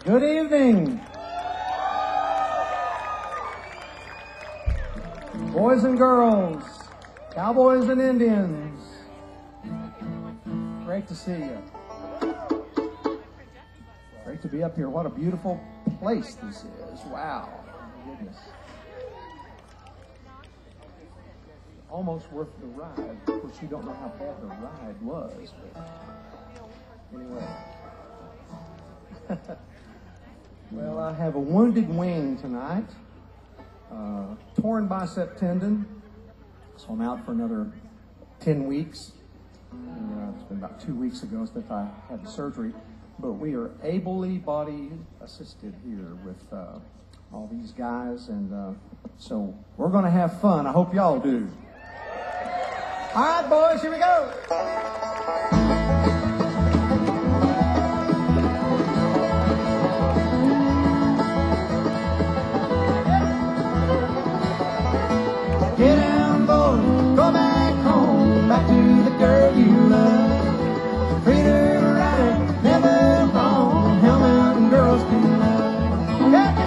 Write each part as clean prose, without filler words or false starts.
Good evening. Boys and girls, cowboys and Indians. Great to see you. Great to be up here. What a beautiful place this is. Wow. My goodness. Almost worth the ride. Of course, you don't know how bad the ride was, but anyway. Well, I have a wounded wing tonight. Torn bicep tendon. So I'm out for another 10 weeks. And, it's been about 2 weeks ago since I had the surgery. But we are ably body assisted here with all these guys. And so we're going to have fun. I hope y'all do. All right, boys, here we go. Get down, boys, go back home, back to the girl you love. Treat her right, never wrong, how mountain girls can love. Yeah.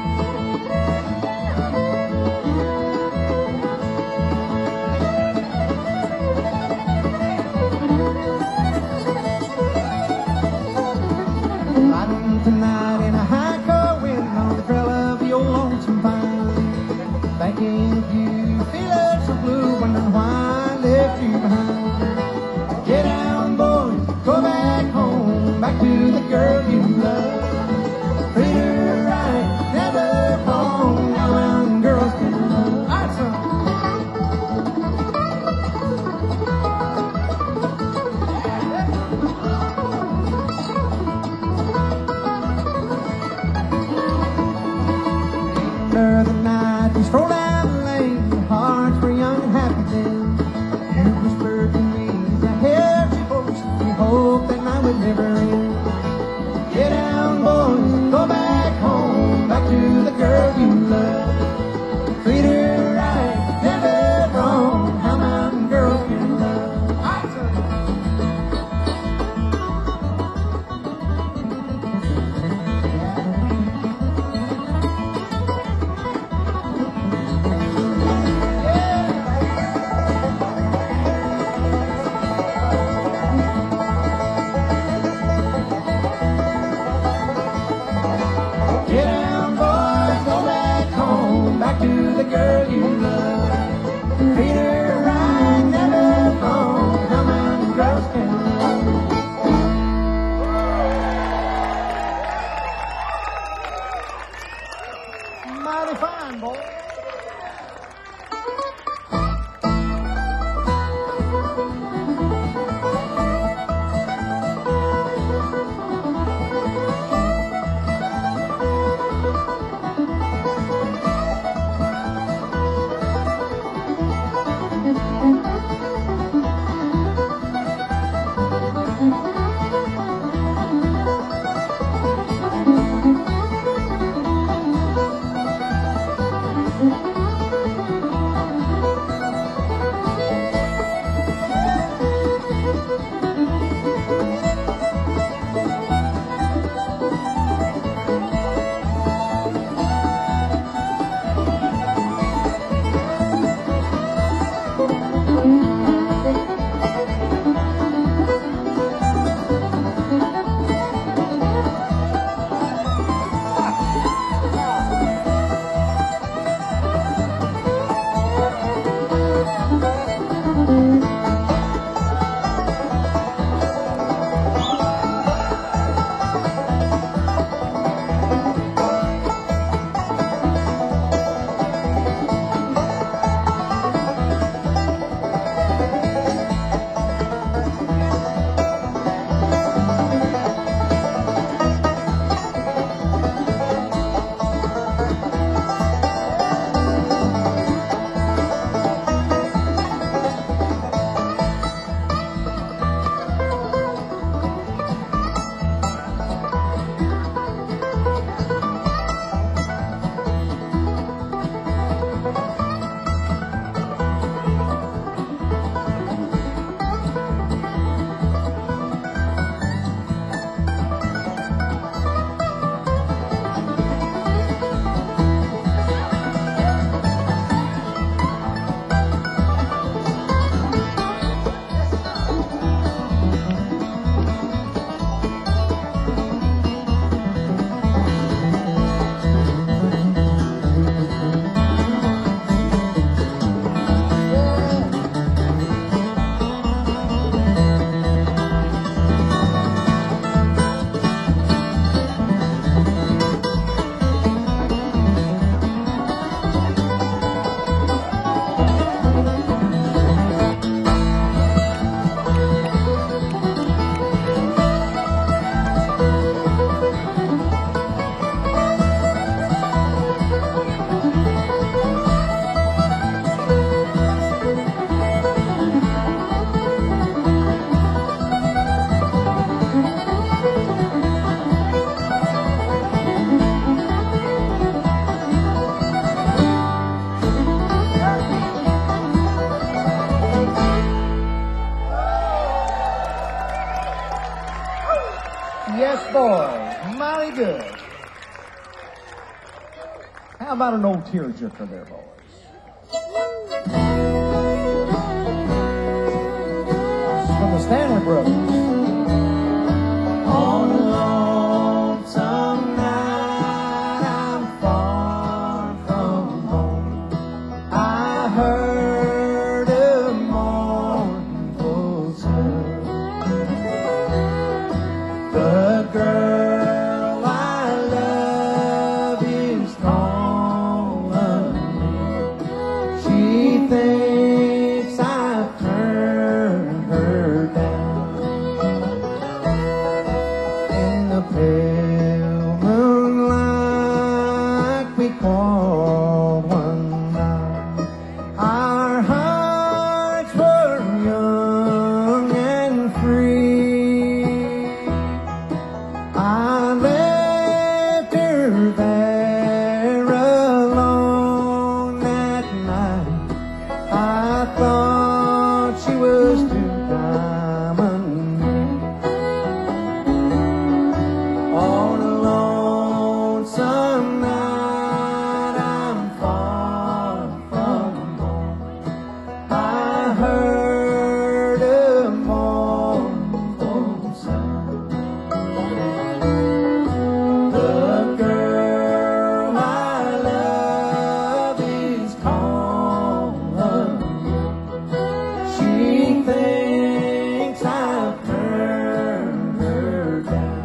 Riding tonight in a high car wind on the trail of the old lonesome pine, thinking of you, feeling so blue, wondering why I left you behind. Get down, boys, go back home, back to the girl you love. Treat her right, never wrong, how mountain girls can love. All right, son. Under the night, we strolled down the lane. Hearts were young and happy then. You whispered to me as I held you close. We hoped that night would never end. Get down, boys, go back home, back to the girl you love. Treat her right, never wrong, how mountain girls can love. All right, son. Get down, boys, go back home, back to the girl you love. Treat her right, never wrong, how mountain girls can love. Mighty fine, boy. How about an old tearjerker there, boys? This is from the Stanley Brothers. On a lonesome night, I'm far from home. I heard a mournful sound. The girl I love is calling me. She thinks I've turned her down. In the pale moonlight, we quarreled one night. Our hearts were young and free. I left her there alone that night. I thought she was too diamond. On a lonesome night, I'm far from home. I heard a mournful sound. The girl I love is calling me. She thinks I've turned her down.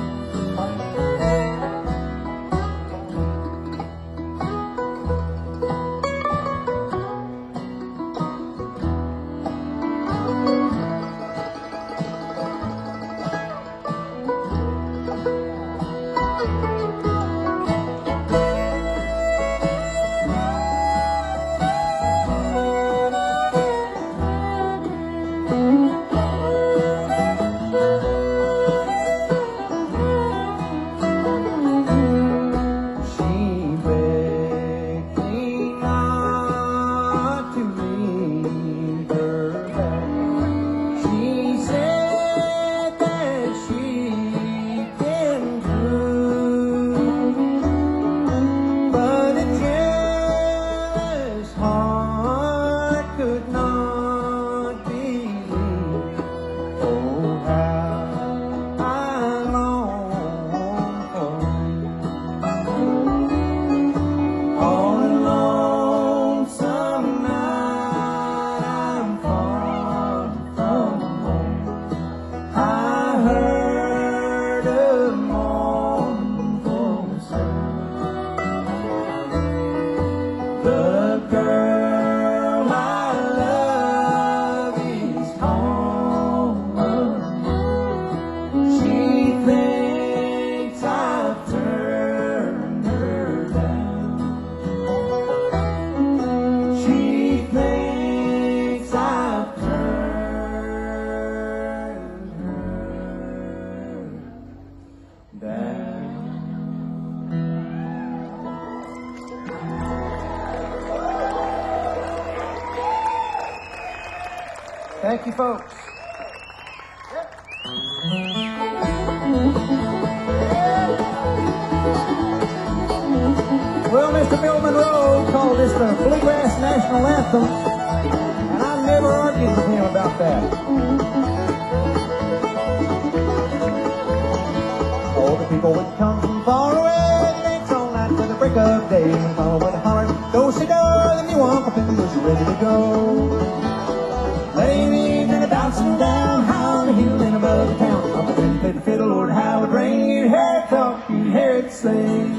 She begged me not to leave her back. She said that she'd been through, but a jealous heart could not believe. Oh, how I long for you. On a lonesome night, I'm far from home. I heard a mournful sound. The girl I love is calling me. She thinks I've turned her down. She thinks I've turned her down. Thank you, folks. Well, Mr. Bill Monroe called this the Bluegrass National Anthem, and I never argued with him about that. All the people would come from far away, dance all night to the break of day. When Paul would holler, do-si-do, the new Uncle Pin was ready to go. Ladies and bouncing down, howling, heeling above the town. Uncle Pin played the fiddle, Lord, how it rang. You'd hear it talk, you'd hear it sing.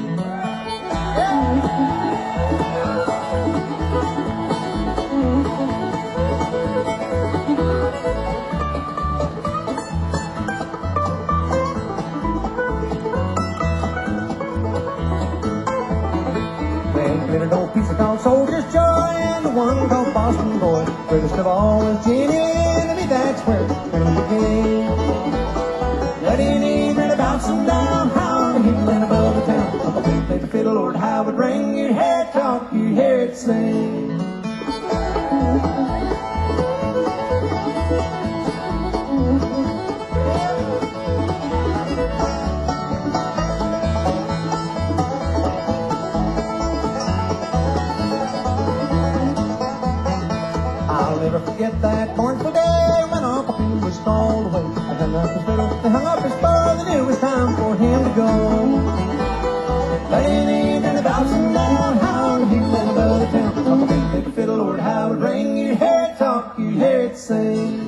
They played an old piece called Soldier's Joy, and the one called Boston Boy. Greatest of all was Jenny, and that's where it began. Letting and bouncing down, howling, heeling above the town. Uncle Ben played the fiddle, Lord, how it rang. You'd hear it talk, you'd hear it sing. forget that mournful day when Uncle Pete was stalled away. I hung up his fiddle, they hung up his spur, they knew it was time for him to go. Playing evening about sundown, howling he went above the town. Uncle Pete played the fiddle, Lord, how it ring. You hear it talk, you hear it sing.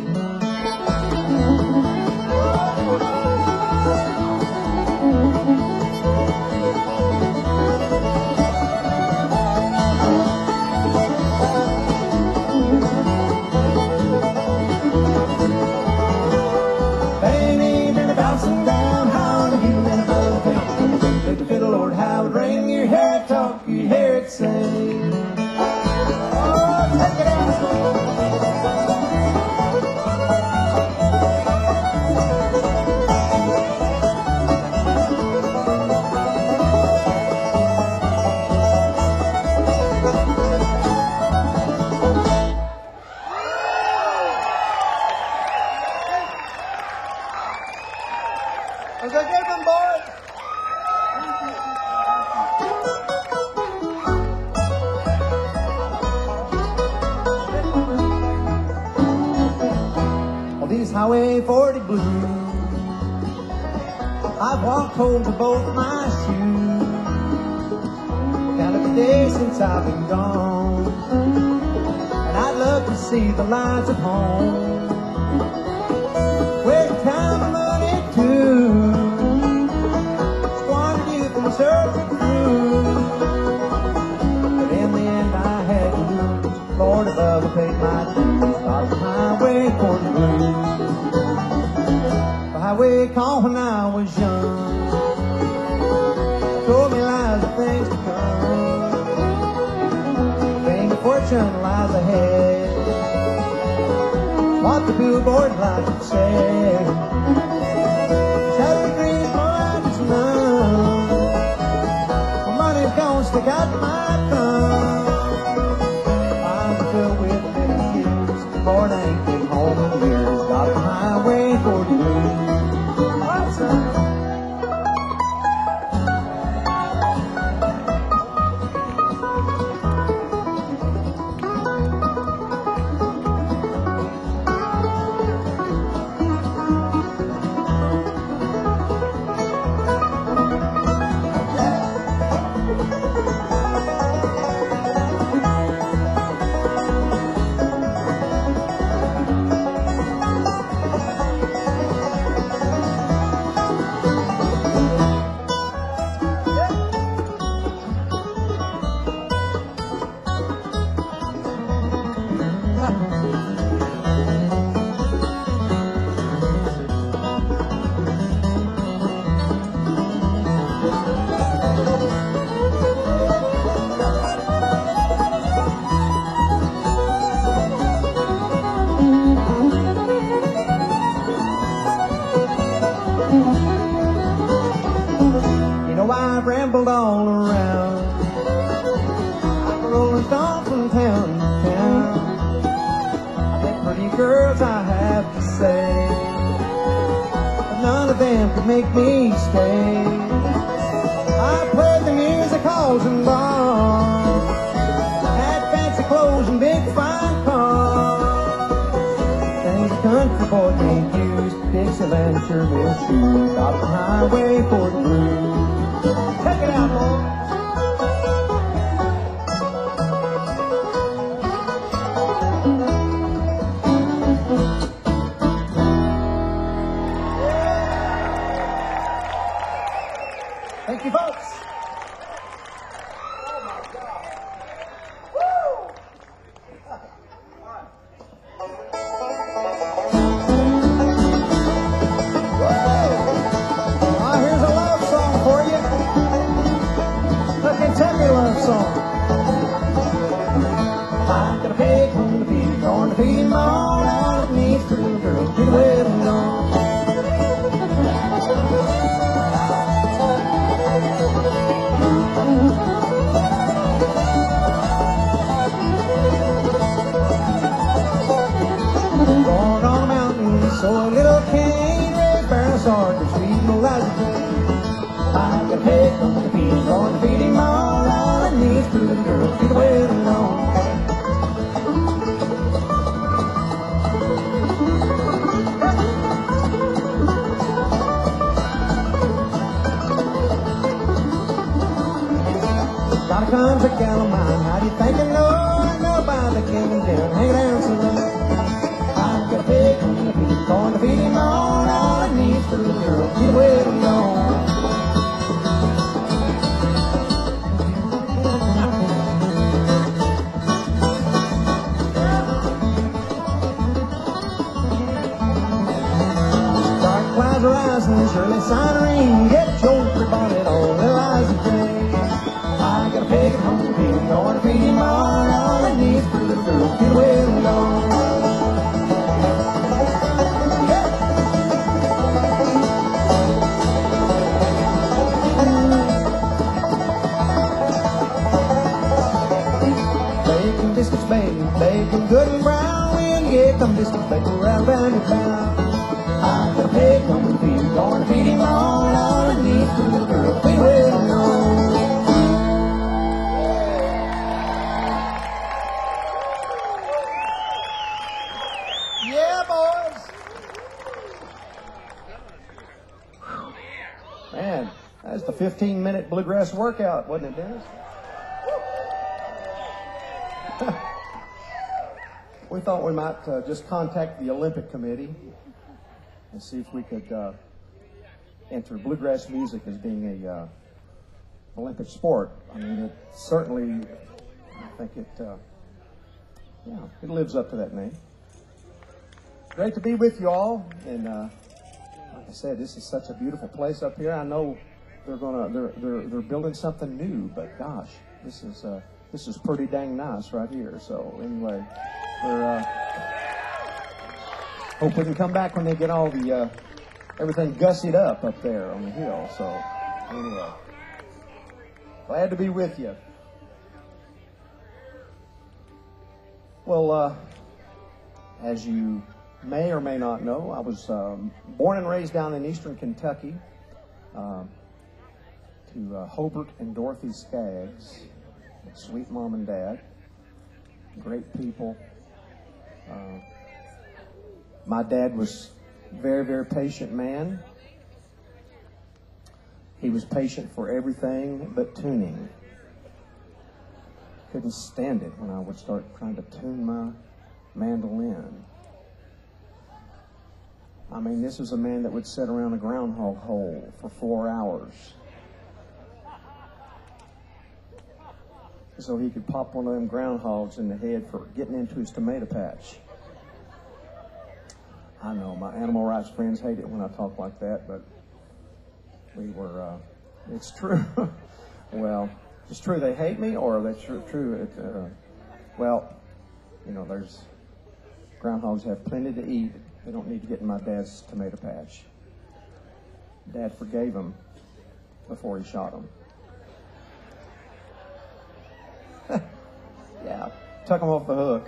Was a good one, boys. Well, these Highway 40 blues, I've walked home to both my shoes. Count up the days since I've been gone, and I'd love to see the lights at home. Where time and money too, squandered youth and searching through. But in the end I had to lose. Lord above, I paid my dues. Off the Highway 40 blues. The highway called when I was young, told me lies of things to come. Fame and fortune lies ahead, what the billboard lights have said. Shattered dreams, more like it's none. My money's gone, stick out my thumb. I'm filled with many years, Lord, I ain't been home in years. Got the Highway 40 blues. What's up? I've rambled all around, I'm a rolling stone from town to town. I think pretty girls I have to say, but none of them could make me stay. I played the music halls and bars, had fancy clothes and big fine cars, things a country boy can't use, Dixieland Sherville shoes, off the Highway 40 blues. Check it out, boy. Thank you, folks. Oh, my God. Woo! Here's a love song for you. A Kentucky love song. I got a pig on the feed, going to feed him all out. Needs to little girl, get away from home. Born on a mountain, so a little cane, raised barrel sergeant, sweet no Elijah Jane. I got a pig on the feed, going to feed him all out. Needs to little girl, get away alone. Shot comes a gal of mine. How do you think I know? I know about the king and down, hang down saloon. I've got a big one, going to feed him on. All I need for the girl, get away from home. Dark clouds are rising, surely siren. Get your pretty bonnet on, little eyes of gray. I got a big home, feeding, going to feed him on. All I need for the little girl, get away from home. Biscuits, baby, bacon good and brown. We can get them biscuits, baby, right around the town. I got a pig on the feed, going to feed him on. All I need for the little girl, feed him on. Yeah, boys. Man, that's the 15-minute bluegrass workout, wasn't it, Dennis? We thought we might just contact the Olympic Committee and see if we could enter bluegrass music as being a Olympic sport. I mean, it certainly, I think it lives up to that name. Great to be with you all, and like I said, this is such a beautiful place up here. I know they're building something new, but gosh, this is pretty dang nice right here. So anyway, we're hope we can come back when they get all the everything gussied up there on the hill. So anyway, glad to be with you. Well, as you may or may not know, I was born and raised down in eastern Kentucky to Hobart and Dorothy Skaggs. Sweet mom and dad, great people. My dad was a very, very patient man. He was patient for everything but tuning. Couldn't stand it when I would start trying to tune my mandolin. I mean, this was a man that would sit around a groundhog hole for 4 hours so he could pop one of them groundhogs in the head for getting into his tomato patch. I know my animal rights friends hate it when I talk like that, but we were, it's true. Well, it's true they hate me, or that's true. Well, you know, there's groundhogs have plenty to eat. They don't need to get in my dad's tomato patch. Dad forgave him before he shot him. Yeah, took him off the hook.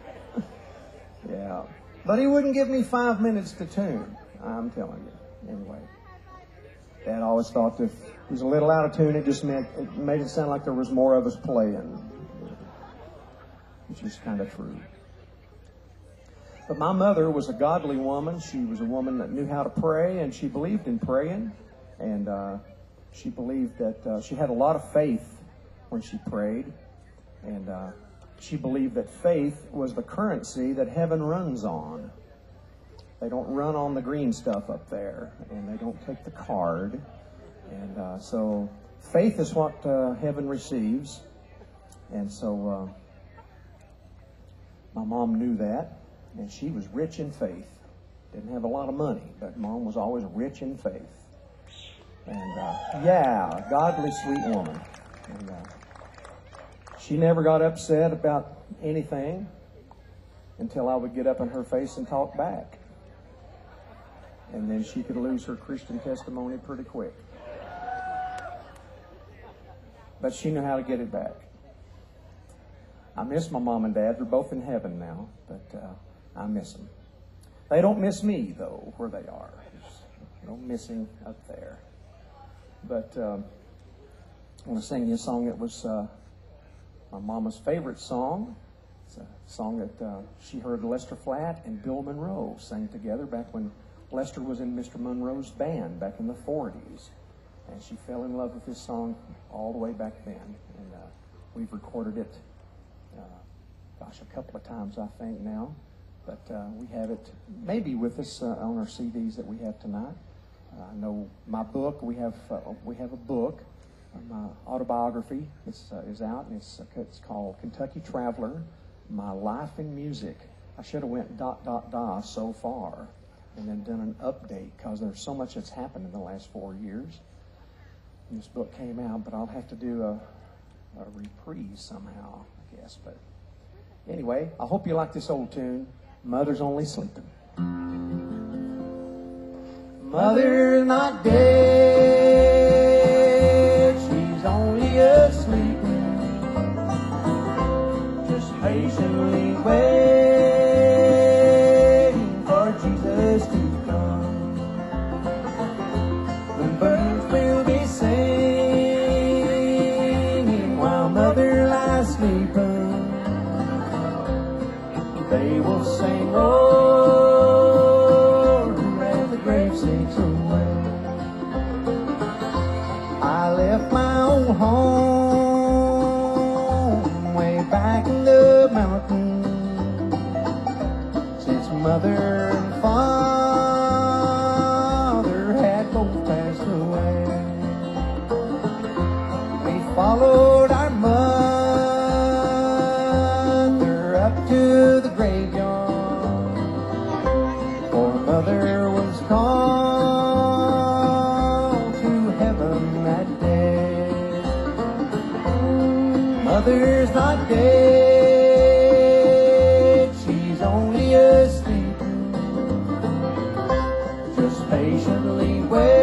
Yeah, but he wouldn't give me 5 minutes to tune. I'm telling you. Anyway, Dad always thought that if he was a little out of tune, it just made it sound like there was more of us playing, which is kind of true. But my mother was a godly woman. She was a woman that knew how to pray, and she believed in praying, and she believed that she had a lot of faith when she prayed. And she believed that faith was the currency that heaven runs on. They don't run on the green stuff up there, and they don't take the card. And so faith is what heaven receives. And so my mom knew that, and she was rich in faith. Didn't have a lot of money, but Mom was always rich in faith. And yeah, godly, sweet woman. And she never got upset about anything until I would get up in her face and talk back. And then she could lose her Christian testimony pretty quick. But she knew how to get it back. I miss my mom and dad. They're both in heaven now, but I miss them. They don't miss me, though, where they are. There's no missing up there. But I want to sing you a song that was my mama's favorite song. It's a song that she heard Lester Flatt and Bill Monroe sing together back when Lester was in Mr. Monroe's band back in the 40s. and she fell in love with this song all the way back then. And we've recorded it, a couple of times, I think, now. But we have it maybe with us on our CDs that we have tonight. I know my book. We have a book, my autobiography is out, and it's called Kentucky Traveler: My Life in Music. I should have went ... so far, and then done an update because there's so much that's happened in the last 4 years. And this book came out, but I'll have to do a reprise somehow, I guess. But anyway, I hope you like this old tune, Mother's Only Sleeping. Mother's not dead, she's only asleep, just patiently waiting for Jesus to come. The birds will be singing while Mother lies sleeping. They will sing, Lord, as the grave sinks away. I left my old home way back in the mountains, since Mother and Father had both passed away. We followed our mother up to the graveyard, for Mother was called to heaven that day. Mother's not dead, she's only asleep, just patiently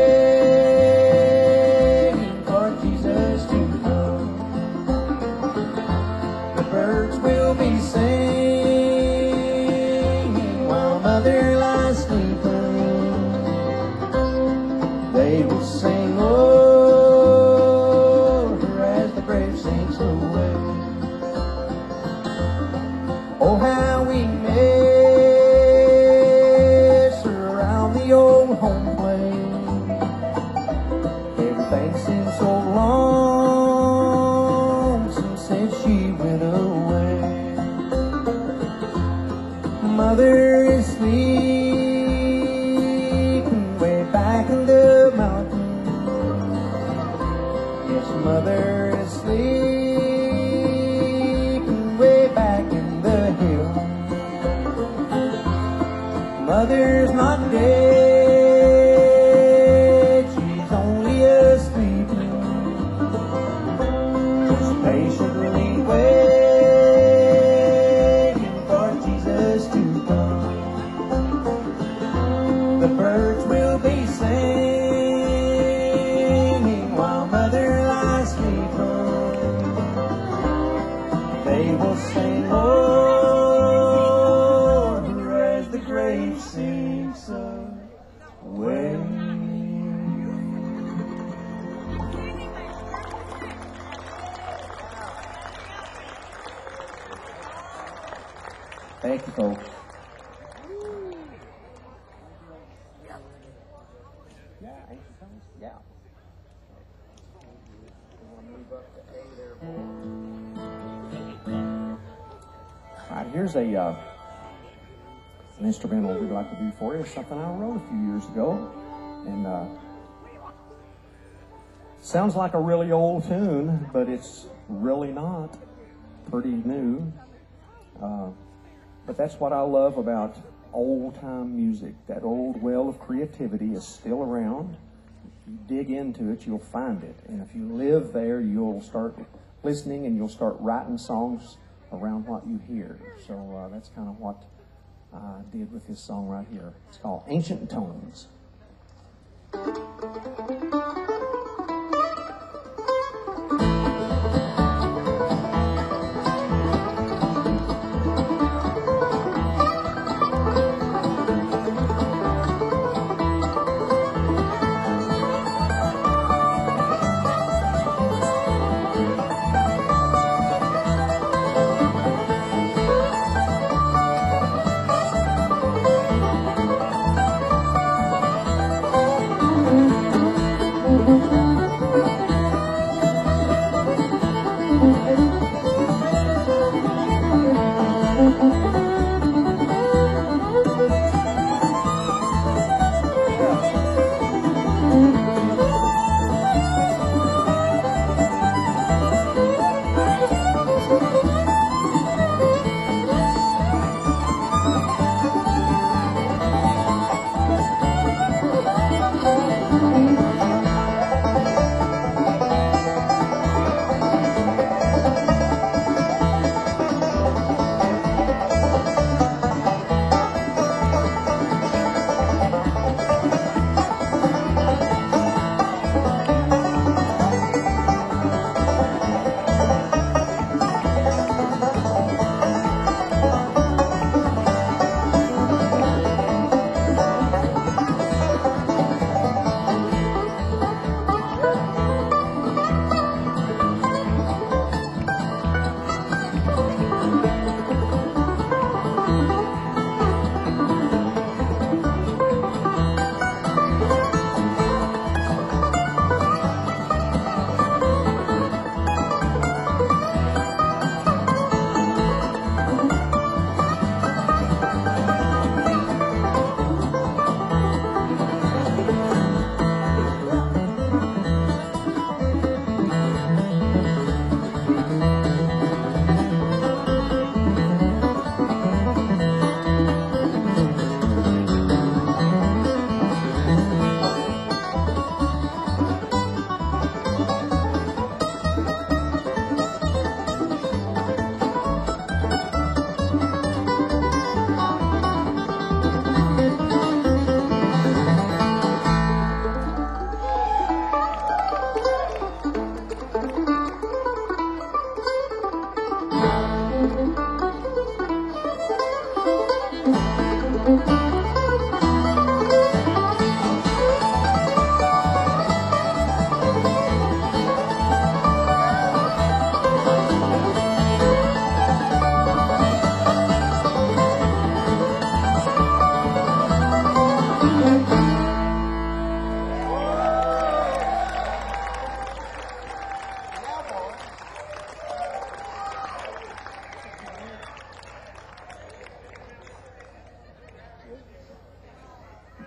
waiting for Jesus to come. The birds will be singing while Mother lies sleeping. They will sing, Lord, as the grave sinks away. Oh, how we miss her around the old home place. Everything seems so lonesome since she went away. Mother is sleeping way back in the mountains. Yes, Mother is sleeping way back in the hills. Mother's not dead, she's only asleep, just patiently waiting for Jesus to come. The birds will be singing while Mother lies sleeping. They will sing, Lord, as the grave sinks away. Thank you, folks. Yeah, ain't you coming? Yeah. You want to move up to A there, boy? All right, here's an instrumental we'd like to do for you. It's something I wrote a few years ago, and sounds like a really old tune, but it's really not. Pretty new. But that's what I love about old-time music. That old well of creativity is still around. If you dig into it, you'll find it. And if you live there, you'll start listening and you'll start writing songs around what you hear. So that's kind of what I did with this song right here. It's called Ancient Tones.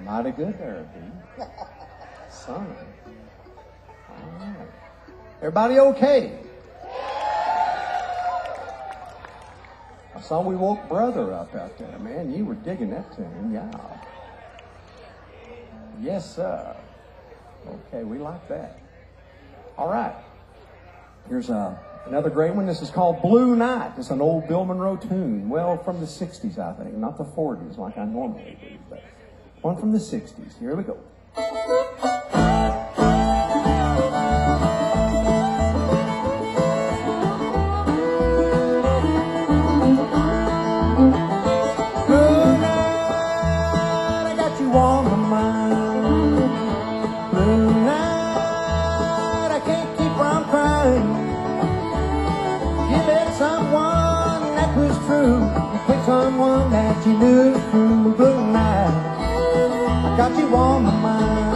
Mighty good there, B. Son. All right. Everybody okay? I saw we woke brother up out there. Man, you were digging that tune. Yeah. Yes, sir. Okay, we like that. All right. Here's another great one. This is called Blue Night. It's an old Bill Monroe tune. Well, from the 60s, I think. Not the 40s like I normally do, but one from the 60s. Here we go. Someone that you knew through blue night. I got you on my mind.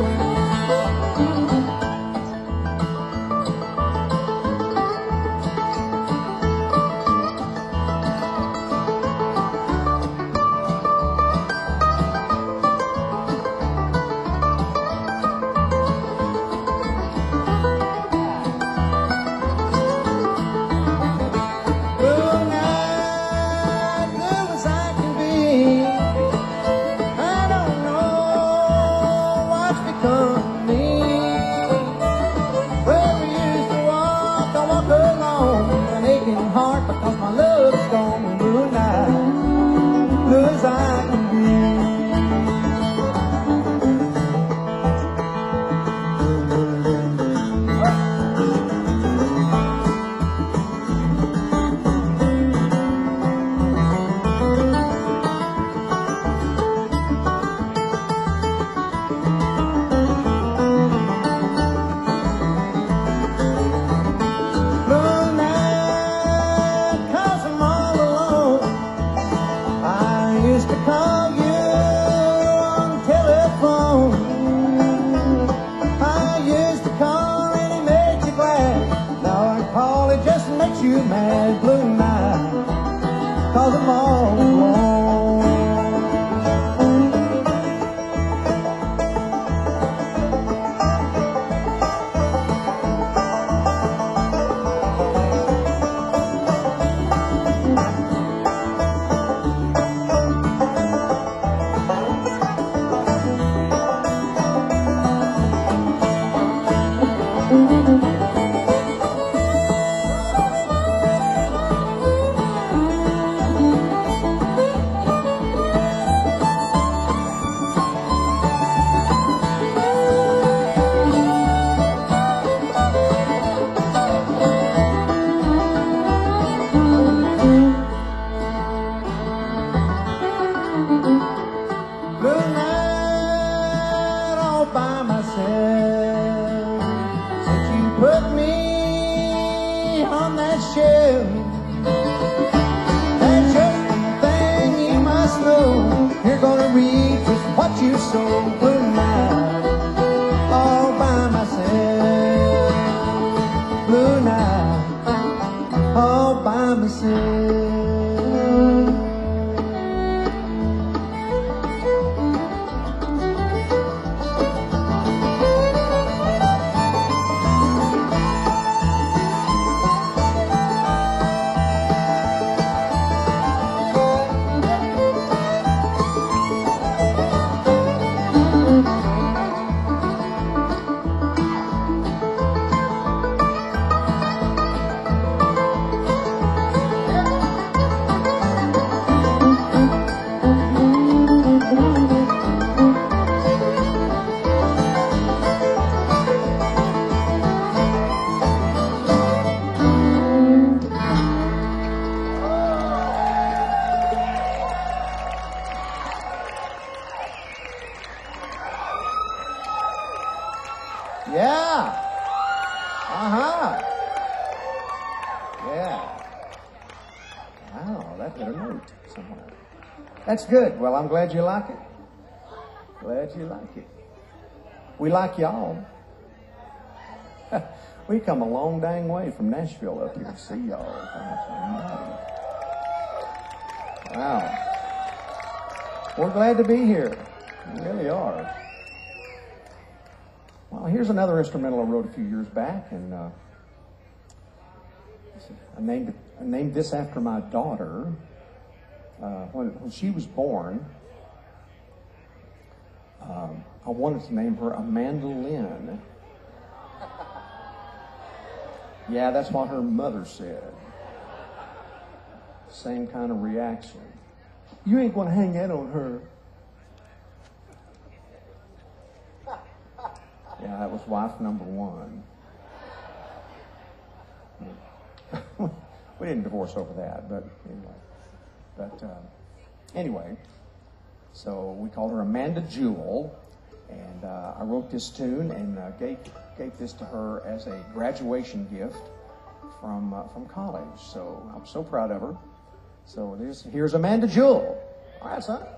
You mad blue night, 'cause I'm all alone. You so blue night, all by myself. Blue night, all by myself. Yeah. Uh-huh. Yeah. Wow, that hit a note somewhere. That's good. Well, I'm glad you like it. Glad you like it. We like y'all. We come a long dang way from Nashville up here to see y'all. Wow. We're glad to be here. You really are. Well, here's another instrumental I wrote a few years back, and I named this after my daughter. When she was born, I wanted to name her Amanda Lynn. Yeah, that's what her mother said. Same kind of reaction. You ain't gonna hang that on her. Yeah, that was wife number one. We didn't divorce over that, but anyway. So we called her Amanda Jewel, and I wrote this tune and gave this to her as a graduation gift from college. So I'm so proud of her. So here's Amanda Jewel. All right, son.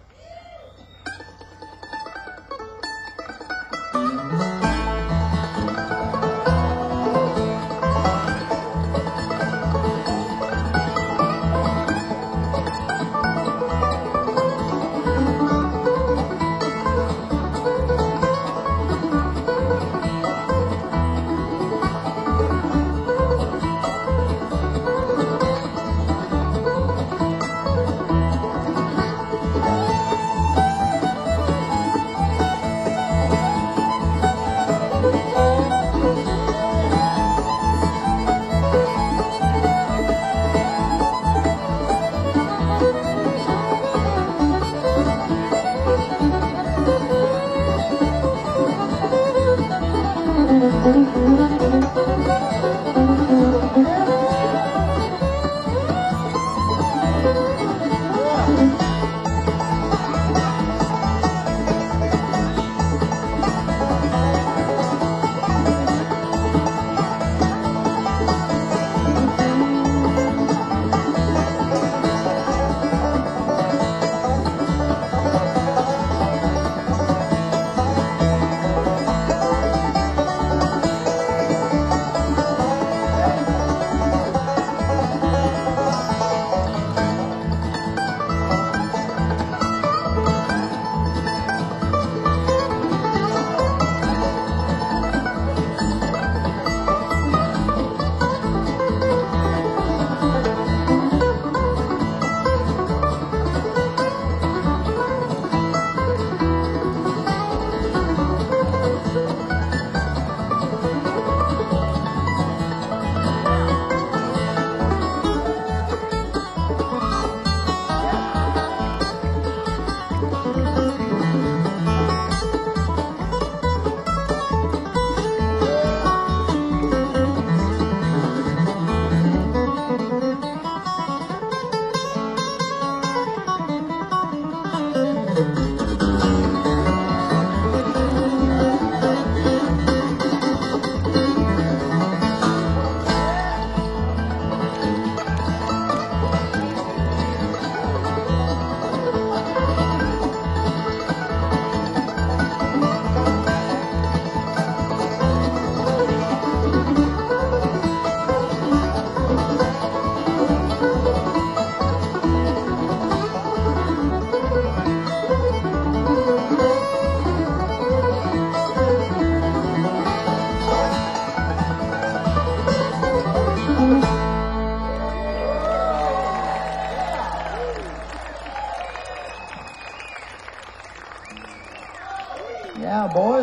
Yeah, boys.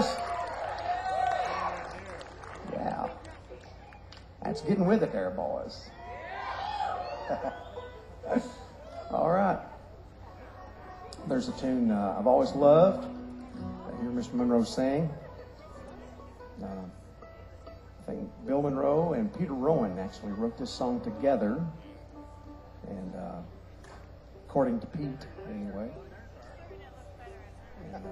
Yeah. That's getting with it there, boys. All right. There's a tune I've always loved. I hear Mr. Monroe sing. I think Bill Monroe and Peter Rowan actually wrote this song together. And according to Pete, anyway. And,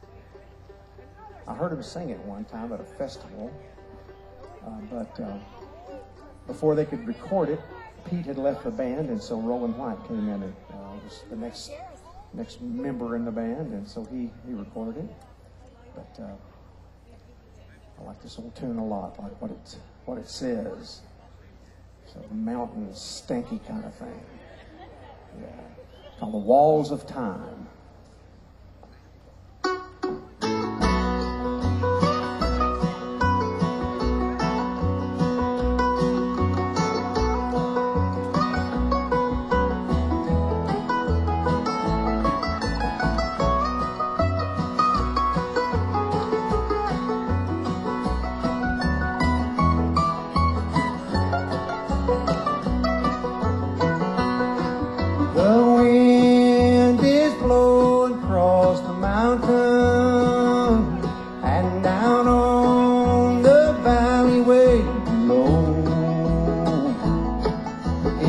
I heard him sing it one time at a festival, but before they could record it, Pete had left the band, and so Roland White came in and was the next member in the band, and so he recorded it. But I like this old tune a lot, like what it says. So the mountain stanky kind of thing. Yeah. On the walls of time.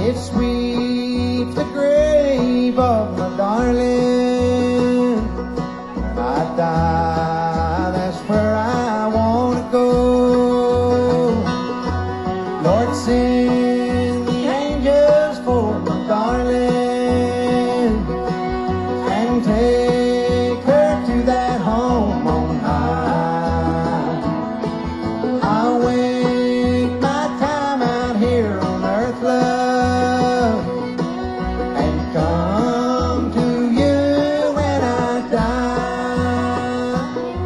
It sweeps the grave of my darling. When I die, that's where I want to go. Lord, send the angels for my darling and take her to that home on high. I'll wait my time out here on earth, love, and come to you when I die.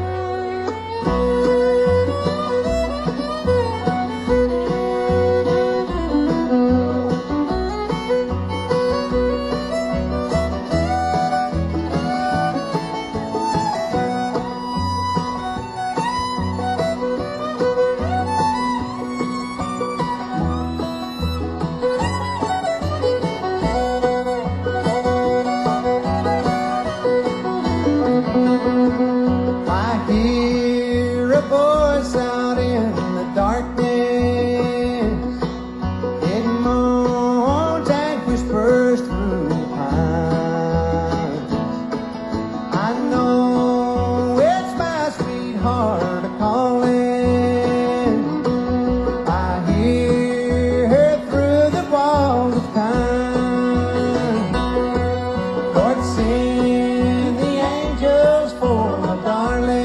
I hear a voice out in the darkness. It moans and whispers through the pines. I know it's my sweetheart calling. I hear her through the walls of time. Lord, send the angels for my darling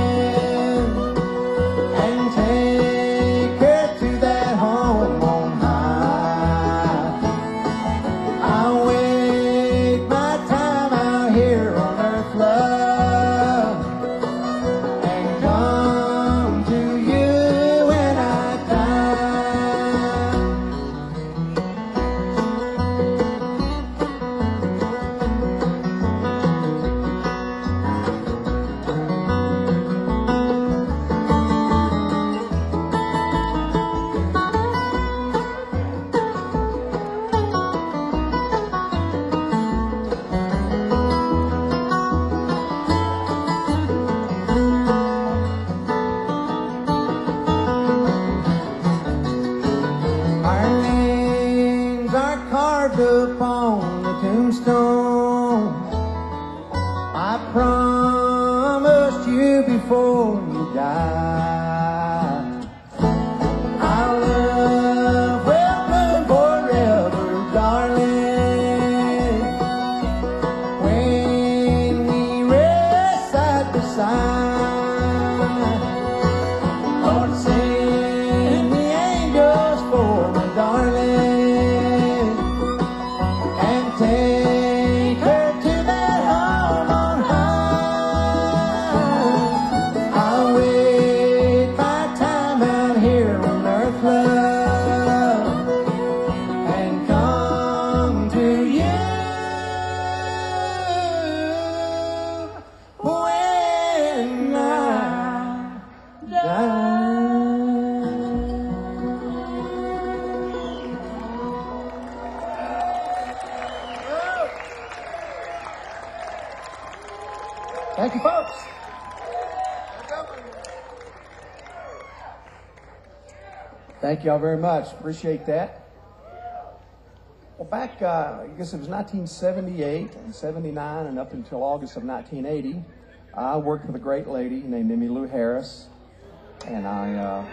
and take her to that home on high. I'll wait my time out here on earth, love, and come to you when I die. Our names are carved upon the tombstone. I promised you before you died. Our love will bloom forever, darling, when we rest side by side. Lord, send the angels for my darling and take her to that home on high. I'll wait my time out here on earth, love, and come to you when I die. Thank you, folks. Thank y'all very much. Appreciate that. Well, back, I guess it was 1978 and 79 and up until August of 1980, I worked with a great lady named Emmylou Harris, and I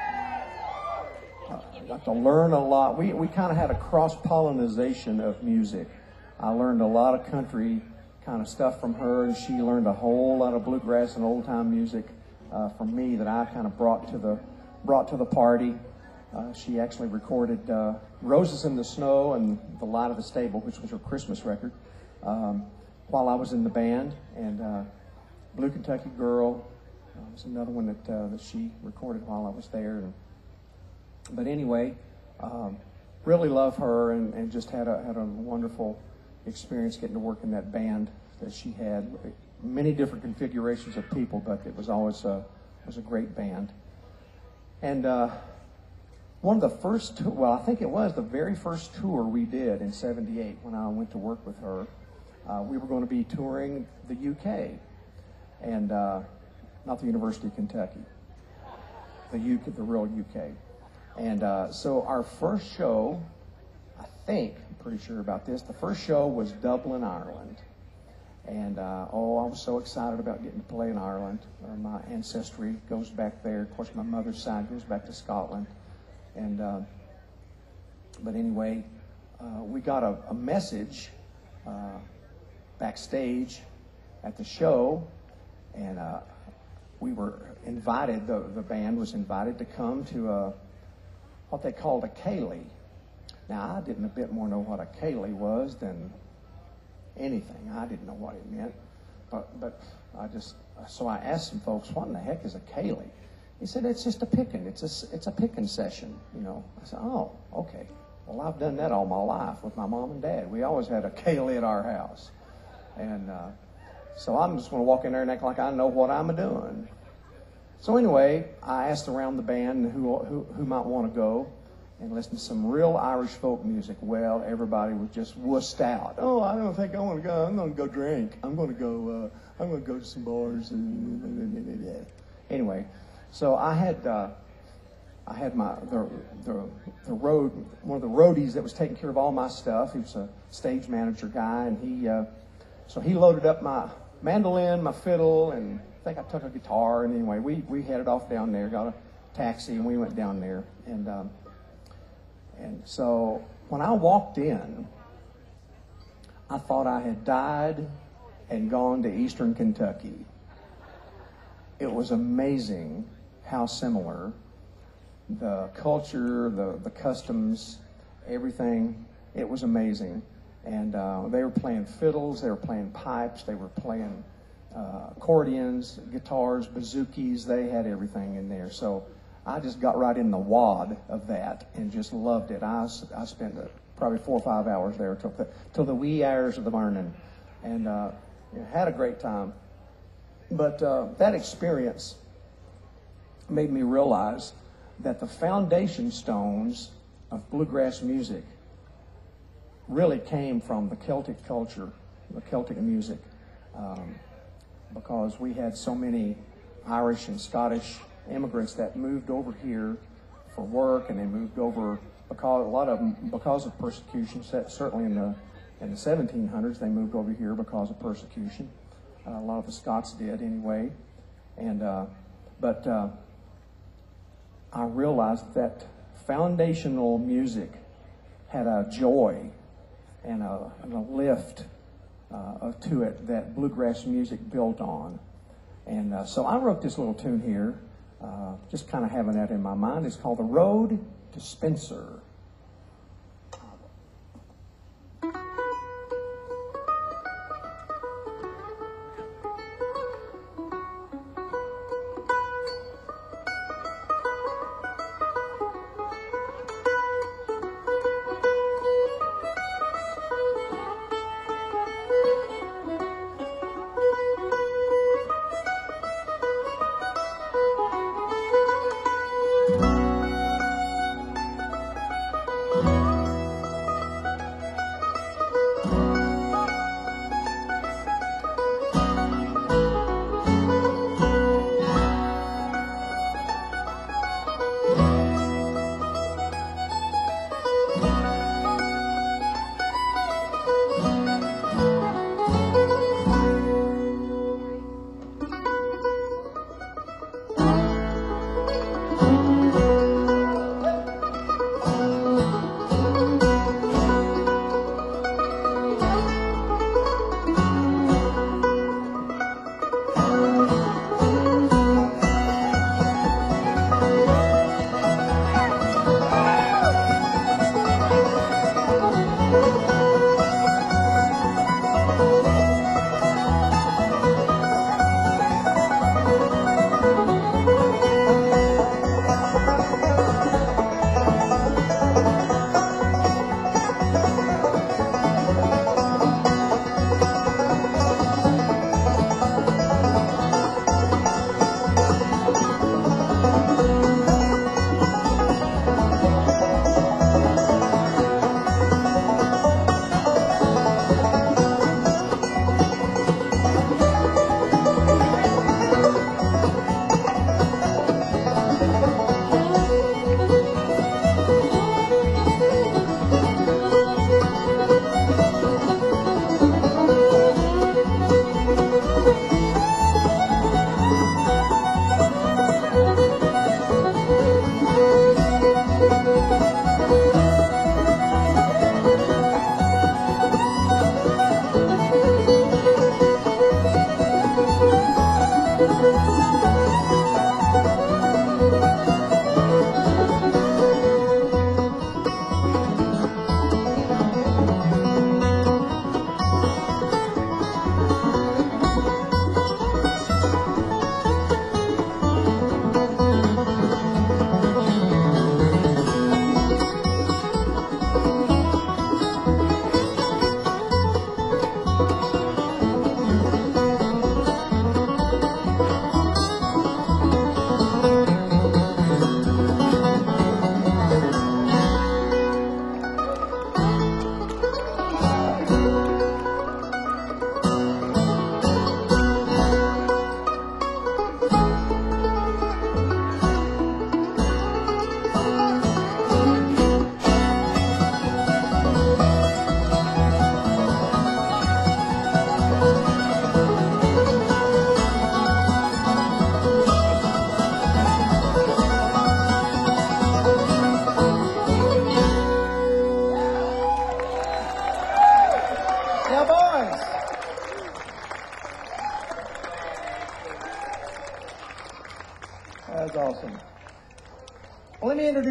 got to learn a lot. We kind of had a cross-pollination of music. I learned a lot of country kind of stuff from her, and she learned a whole lot of bluegrass and old-time music from me that I kind of brought to the party. She actually recorded Roses in the Snow and The Light of the Stable, which was her Christmas record, while I was in the band. And Blue Kentucky Girl was another one that she recorded while I was there. But anyway, really love her and just had a wonderful experience getting to work in that band that she had. Many different configurations of people, but it was always was a great band. And one of the first, I think it was the very first tour we did in '78 when I went to work with her. We were going to be touring the UK, and not the University of Kentucky, the real UK. And so our first show I'm pretty sure about this. The first show was Dublin, Ireland. And, I was so excited about getting to play in Ireland. My ancestry goes back there. Of course, my mother's side goes back to Scotland. And, but anyway, we got a message backstage at the show, and we were invited, the band was invited to come to what they called a ceilidh. Now, I didn't a bit more know what a ceilidh was than anything. I didn't know what it meant, but so I asked some folks, what in the heck is a ceilidh? He said, it's just a picking. It's a picking session, you know. I said, oh, okay. Well, I've done that all my life with my mom and dad. We always had a ceilidh at our house. And so I'm just going to walk in there and act like I know what I'm doing. So anyway, I asked around the band who might want to go and listen to some real Irish folk music. Well, everybody was just wussed out. Oh, I don't think I want to go. I'm going to go drink. I'm going to go to some bars. Anyway, so I had my one of the roadies that was taking care of all my stuff. He was a stage manager guy, and he loaded up my mandolin, my fiddle, and I think I took a guitar. And anyway, we headed off down there, got a taxi, and we went down there. And so when I walked in, I thought I had died and gone to Eastern Kentucky. It was amazing how similar the culture, the customs, everything. It was amazing. And they were playing fiddles, they were playing pipes, they were playing accordions, guitars, bouzoukis. They had everything in there. So I just got right in the wad of that and just loved it. I spent probably 4 or 5 hours there till the wee hours of the morning, and had a great time. But that experience made me realize that the foundation stones of bluegrass music really came from the Celtic culture, the Celtic music, because we had so many Irish and Scottish immigrants that moved over here for work, and they moved over because a lot of them because of persecution. Certainly in the 1700s, they moved over here because of persecution. A lot of the Scots did anyway, and but I realized that foundational music had a joy and a lift to it that bluegrass music built on. And so I wrote this little tune here, just kind of having that in my mind. It's called The Road to Spencer.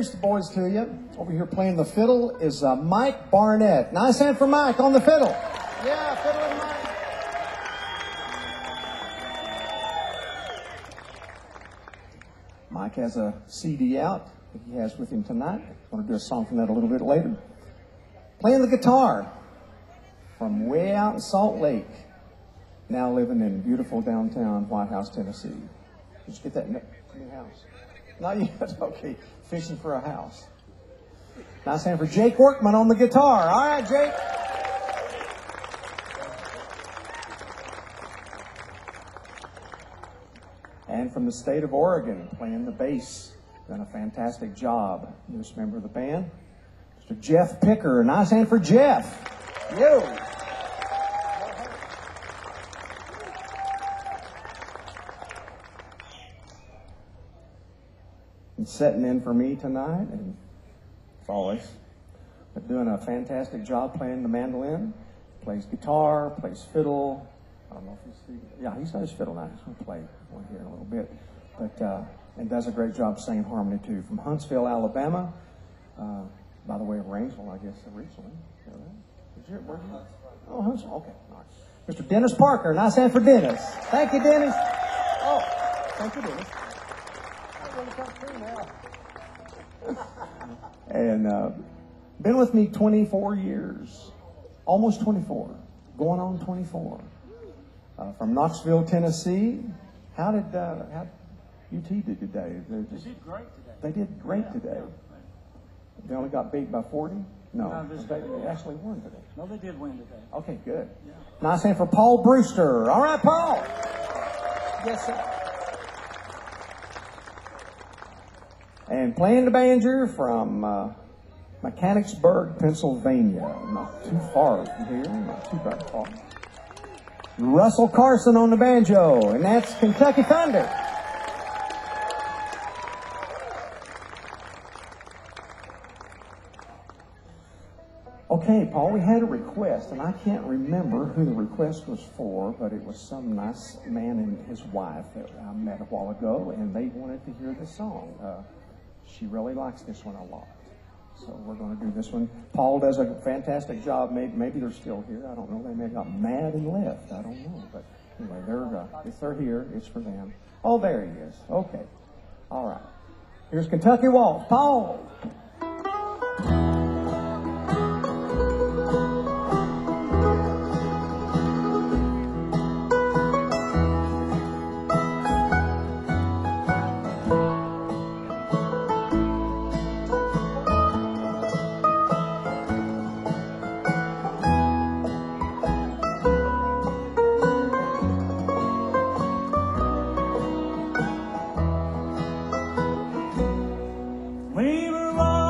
introduce the boys to you. Over here playing the fiddle is Mike Barnett. Nice hand for Mike on the fiddle. Yeah, fiddling Mike. Mike has a CD out that he has with him tonight. I'm going to do a song from that a little bit later. Playing the guitar from way out in Salt Lake, now living in beautiful downtown White House, Tennessee. Did you get that new house? Not yet. Okay. Fishing for a house. Nice hand for Jake Workman on the guitar. All right, Jake. And from the state of Oregon, playing the bass. Done a fantastic job. Newest member of the band, Mr. Jeff Picker. Nice hand for Jeff. Yo. And setting in for me tonight, and as always, but doing a fantastic job playing the mandolin. Plays guitar, plays fiddle. I don't know if you see. Yeah, he's got his fiddle now. He's going to play one here in a little bit. But and does a great job singing harmony too. From Huntsville, Alabama. By the way of Rangeville, I guess originally. Where you? Oh, Huntsville. Okay, all right. Mr. Dennis Parker. Nice hand for Dennis. Thank you, Dennis. Oh, thank you, Dennis. And been with me 24 years, almost 24, going on 24. From Knoxville, Tennessee. How did UT do today? They did great today. They did great today. They only got beat by 40? No, they actually won today. No, they did win today. Okay, good. Yeah. Nice hand for Paul Brewster. All right, Paul. Yes, sir. And playing the banjo from Mechanicsburg, Pennsylvania. Not too far from here, not too far. Russell Carson on the banjo, and that's Kentucky Thunder. Okay, Paul, we had a request, and I can't remember who the request was for, but it was some nice man and his wife that I met a while ago, and they wanted to hear this song. She really likes this one a lot. So we're going to do this one. Paul does a fantastic job. Maybe they're still here. I don't know. They may have got mad and left. I don't know. But anyway, if they're here, it's for them. Oh, there he is. Okay. All right. Here's Kentucky Waltz. Paul. We were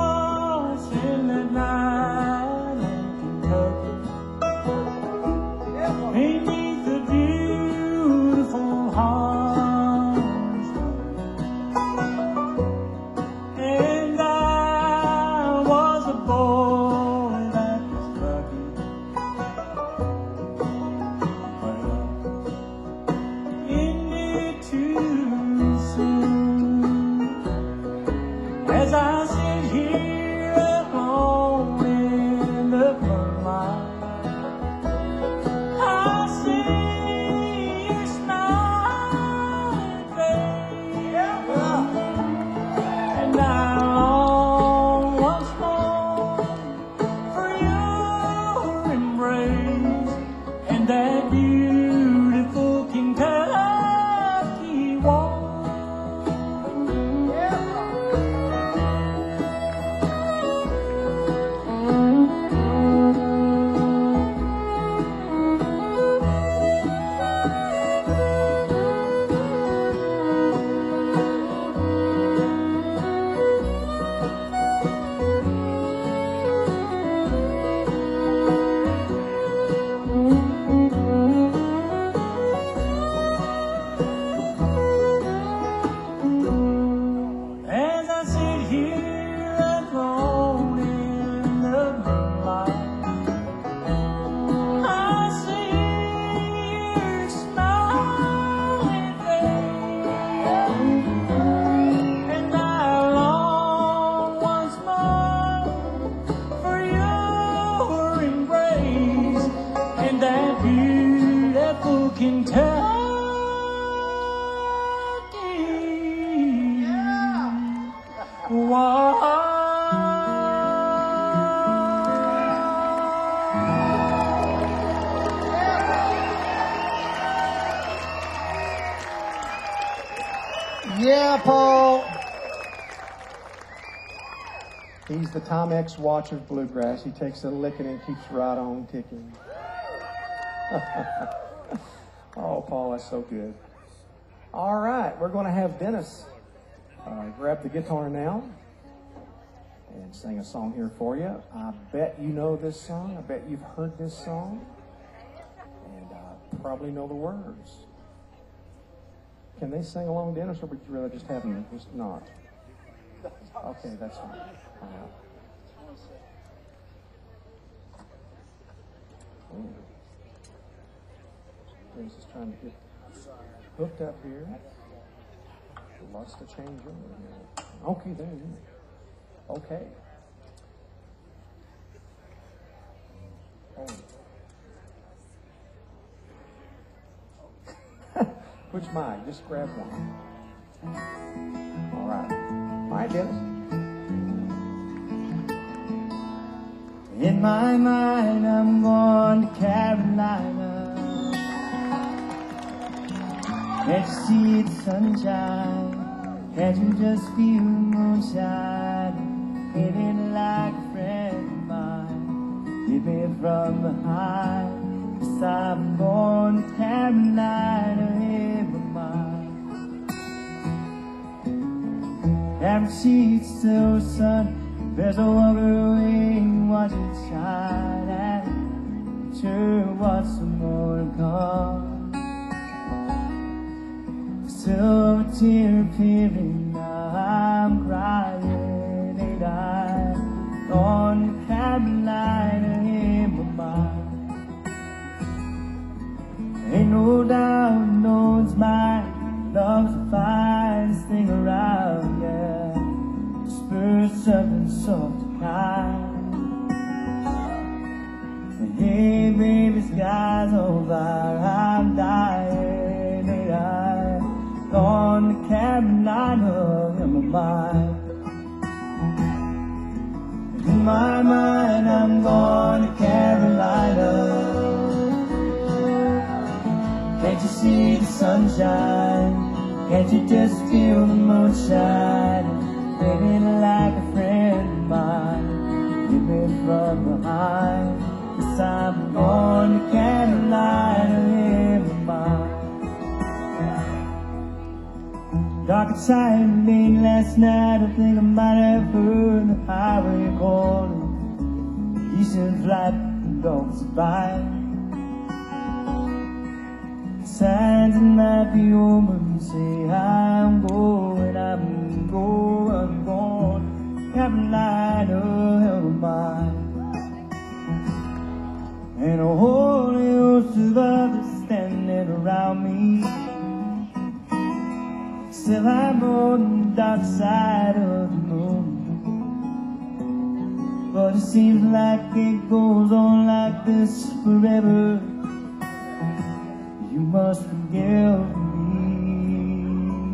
Bye, Paul. He's the Timex watch of bluegrass. He takes a licking and keeps right on ticking. Oh, Paul, that's so good. All right, we're going to have Dennis grab the guitar now and sing a song here for you. I bet you know this song. I bet you've heard this song. And probably know the words. Can they sing along, Dennis, or would you rather just have them just not? Okay, that's fine. All right. Dennis is trying to get hooked up here. Lots to change in. Okay, there you go. Okay. Oh. Which mic? Just grab one. All right. All right, Dennis. In my mind, I'm going to Carolina. Can't you see the sunshine? Can't you just feel the moonshine? Hitting like a friend of mine. Hit me from behind. 'Cause I'm going to Carolina in my mind. Haven't seen the silver sun. There's a walk away and watch it shine. And sure wants some more to come. Silver tear appearing, now I'm crying, ain't I? On the Carolina in my mind. Ain't no doubt, no one's mine. Love's the finest thing around, yeah. Whisper something soft and kind. Hey, baby, sky's on fire, I'm dying, ain't I? On the Carolina in my mind. In my mind, I'm going to Carolina. Can't you see the sunshine? Can't you just feel the moonshine? Feeling like a friend of mine. Hit me from behind. 'Cause I'm going to Carolina in my mind. Dark inside late last night, I think I might have heard the highway calling. Eastern flight, dogs by. Signs that might be open say I'm going, I'm going. Carolina of mine. And a whole host of others standing around me. Still I'm on the dark side of the moon. But it seems like it goes on like this forever. You must forgive me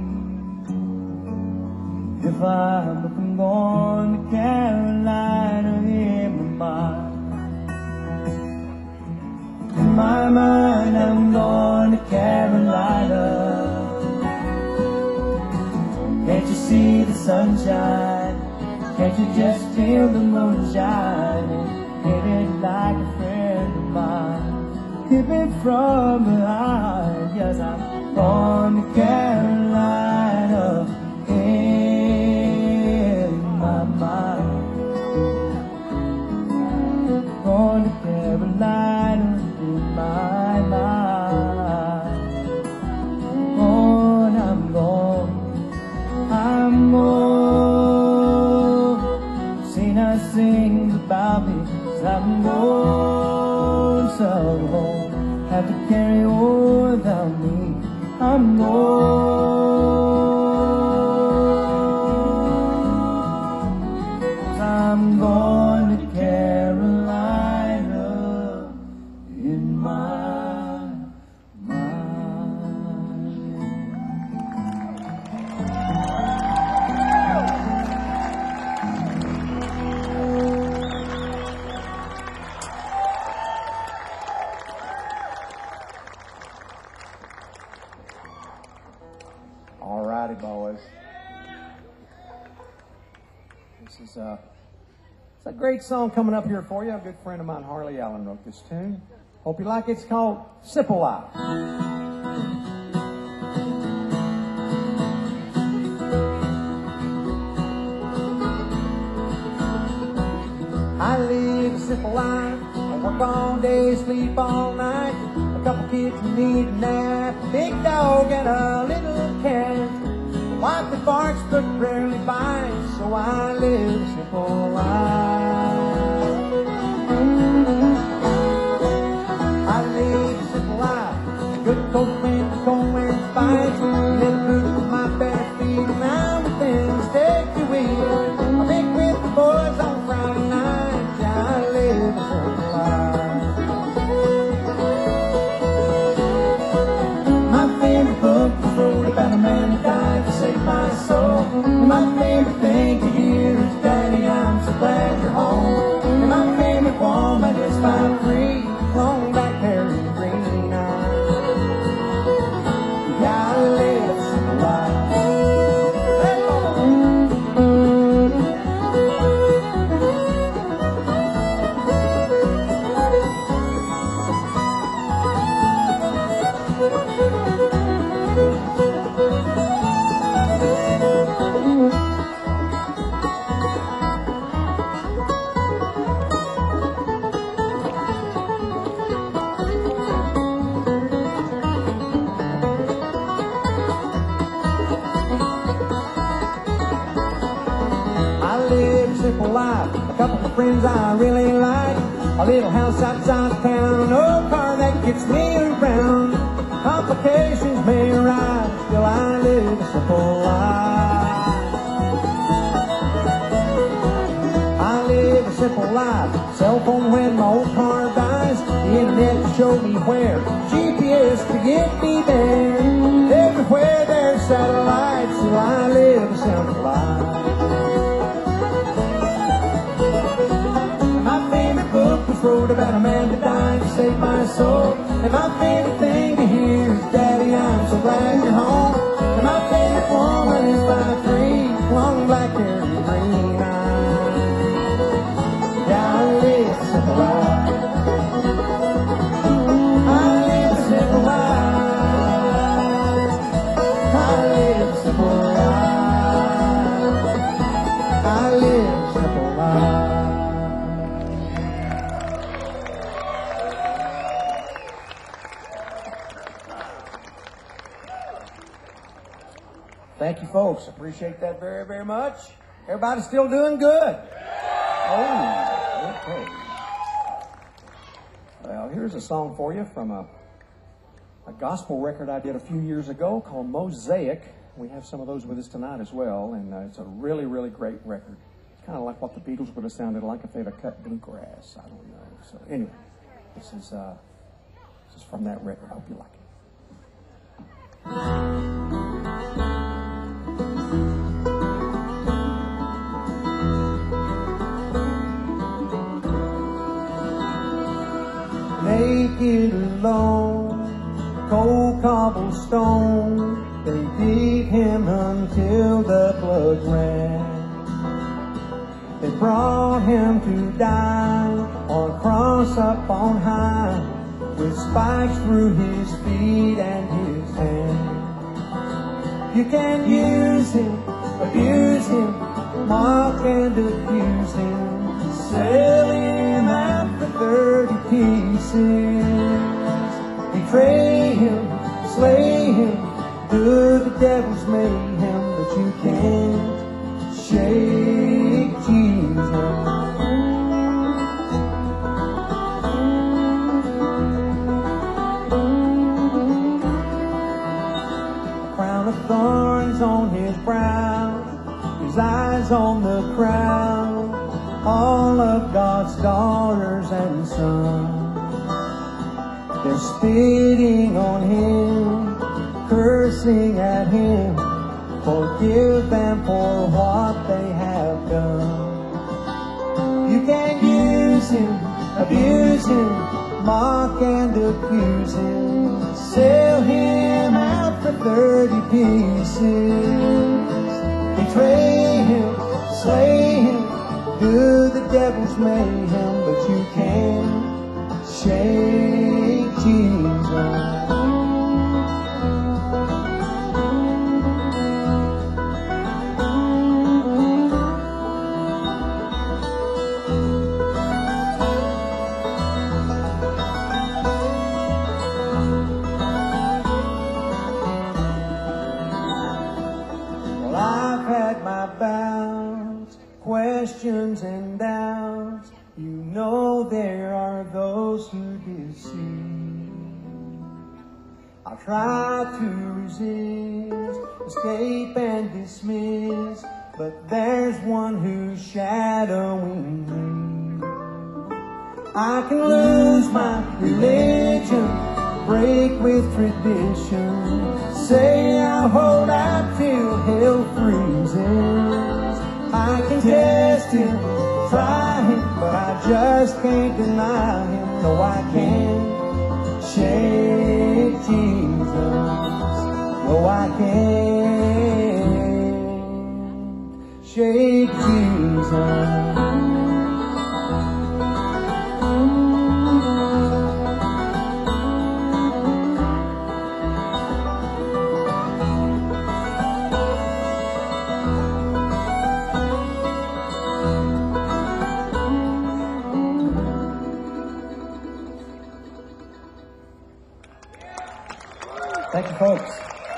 if I'm going to Carolina in my mind. In my mind, I'm going to Carolina. Can't you see the sunshine? Can't you just feel the moonshine? Hit it like a friend of mine. Hit me from behind. Yes, I'm going to Carolina in my mind. Going to Carolina in my mind. Oh, and I'm going. I'm more seen her sing about me, 'cause I'm more so have to carry on without me. I'm more 'cause I'm going to Carolina in my mind. It's a great song coming up here for you. A good friend of mine, Harley Allen, wrote this tune. Hope you like it. It's called Simple Life. I live a simple life. I work all day, sleep all night. A couple kids who need a nap, a big dog and a little cat. A wife that barks but rarely bites, so I live a simple life. I live a simple life. Good cold wind, cold wind bites. Never food with my bare feet. Now within stake the wheel. I pick with the boys on Friday night. I live a simple life. My favorite book was wrote about a man who died to save my soul. My favorite thing to hear is, Daddy, I'm so glad you're home. And my favorite woman is 5'3", long black hair and green eyes. Yeah, I live a simple life. Hey, I live a simple life, a couple of friends I really like, a little house outside town, no car that gets me around. Complications may arise, still I live a simple life. I live a simple life, cell phone when my old car dies, the internet to show me where, GPS to get me there. Everywhere there's satellites, still I live a simple life. My favorite book was wrote about a man that died to save my soul. And my favorite thing to hear is, Daddy, I'm so glad you're home. And my favorite woman is 5'3", long black hair and green eyes. Yeah, I live a simple life. I live a simple life. I live a simple life. I live a simple life. Thank you, folks. Appreciate that very, very much. Everybody still doing good? Oh, okay. Well, here's a song for you from a gospel record I did a few years ago called Mosaic. We have some of those with us tonight as well, and it's a really, really great record. It's kind of like what the Beatles would have sounded like if they'd have cut bluegrass. I don't know. So anyway, this is from that record. I hope you like it. Naked alone, cold cobblestone, they beat him until the blood ran. They brought him to die on a cross up on high, with spikes through his feet and his hands. You can use him, abuse him, mock and accuse him, sell him out for 30 pieces. Betray him, slay him, do the devil's mayhem, but you can't shake Jesus. Thorns on his brow, his eyes on the crowd, all of God's daughters and sons. They're spitting on him, cursing at him, forgive them for what they have done. You can use him, abuse him, mock and accuse him, sell him out for 30 pieces. Betray him, slay him, good the devil's mayhem, but you can't shake Jesus. Well, I've had my bouts, questions and doubts. You know there are those who deceive. I try to resist, escape and dismiss, but there's one who's shadowing me. I can lose my religion, break with tradition, say I'll hold out till hell freezes. I can test him, try him, but I just can't deny him. No, I can't shake Jesus. No, I can't shake Jesus. Thank you, folks.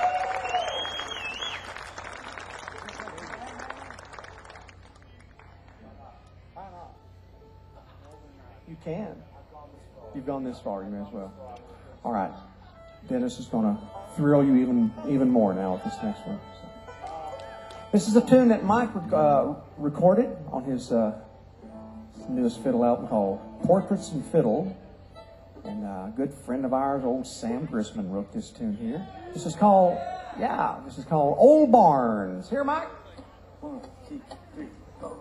You can. You've gone this far. You may as well. All right. Dennis is going to thrill you even more now with this next one. So. This is a tune that Mike recorded on his newest fiddle album called Portraits and Fiddle. And a good friend of ours, old Sam Grisman, wrote this tune here. This is called Old Barns. Here, Mike. 1, 2, 3, 4.